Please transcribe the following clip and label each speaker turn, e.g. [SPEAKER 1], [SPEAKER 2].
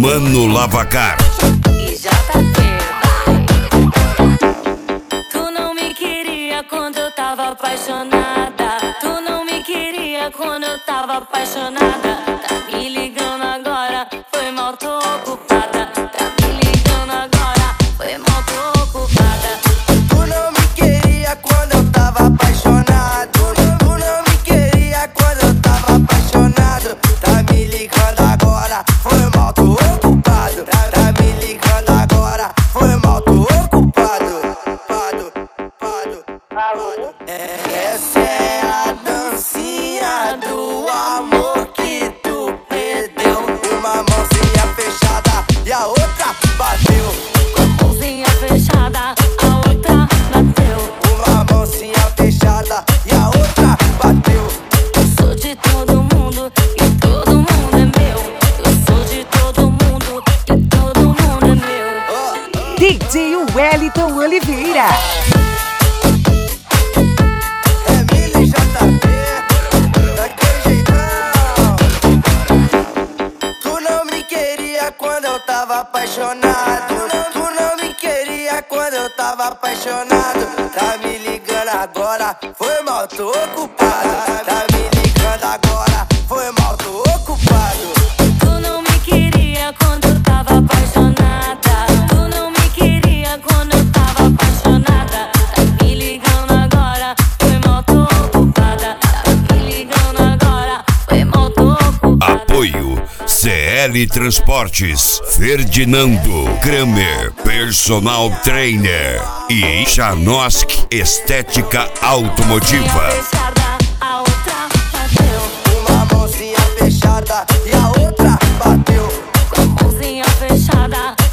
[SPEAKER 1] Mano Lavacar.
[SPEAKER 2] E JP, tu não me queria quando eu tava apaixonada. Tu não me queria quando eu tava apaixonada. Tá me ligando agora, foi mal, tô ocupada. Tá me ligando agora, foi mal, tô ocupada.
[SPEAKER 3] Tu não me queria quando eu tava apaixonado. Tu não me queria quando eu tava apaixonado. Tá me ligando agora, foi mal, tô ocupado. Tá me ligando agora, foi mal, tô ocupado. Essa é a dancinha do amor que tu perdeu. Uma mãozinha fechada e a outra bateu.
[SPEAKER 2] Com a mãozinha fechada, a outra bateu.
[SPEAKER 3] Uma mãozinha fechada e a outra bateu.
[SPEAKER 2] Eu sou de todo mundo e todo mundo é meu. Eu sou de todo mundo e todo mundo é meu.
[SPEAKER 4] DJ Wellington Oliveira.
[SPEAKER 3] Emily JP, daquele jeitão. Tu não me queria quando eu tava apaixonado. Tu não me queria quando eu tava apaixonado. Tá me ligando agora, foi mal, tô ocupado. Tá me ligando agora, foi mal, tô ocupado.
[SPEAKER 2] Tu não me queria quando eu tava apaixonada. Tu não me queria quando eu tava apaixonada. Tá me ligando agora, foi mal, tô ocupada. Tá me ligando agora, foi mal, tô ocupada.
[SPEAKER 1] Apoio CL Transportes, Ferdinando Kramer, Personal Trainer e Janosk Estética Automotiva.
[SPEAKER 2] Fechada, a outra bateu.
[SPEAKER 3] Uma mãozinha fechada e a outra bateu.
[SPEAKER 2] Com a mãozinha fechada,